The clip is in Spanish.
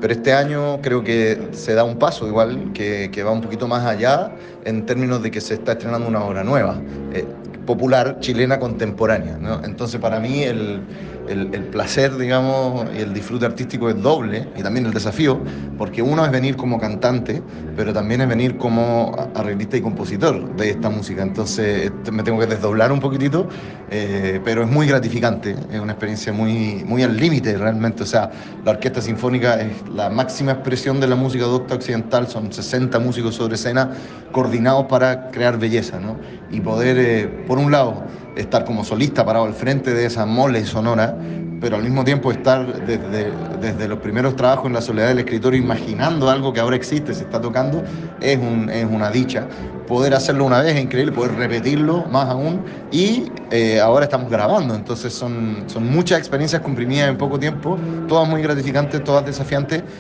pero este año creo que se da un paso igual, que va un poquito más allá en términos de que se está estrenando una obra nueva, popular, chilena, contemporánea, ¿no? Entonces para mí el placer, digamos, y el disfrute artístico es doble, y también el desafío, porque uno es venir como cantante, pero también es venir como arreglista y compositor de esta música. Entonces me tengo que desdoblar un poquitito, pero es muy gratificante, es una experiencia muy al límite realmente. O sea, la orquesta sinfónica es la máxima expresión de la música docta occidental, son 60 músicos sobre escena coordinados para crear belleza, ¿no? Y poder, por un lado, estar como solista parado al frente de esa mole sonora, pero al mismo tiempo estar desde los primeros trabajos en la soledad del escritorio imaginando algo que ahora existe, se está tocando, es una dicha. Poder hacerlo una vez es increíble, poder repetirlo más aún, y ahora estamos grabando, entonces son muchas experiencias comprimidas en poco tiempo, todas muy gratificantes, todas desafiantes,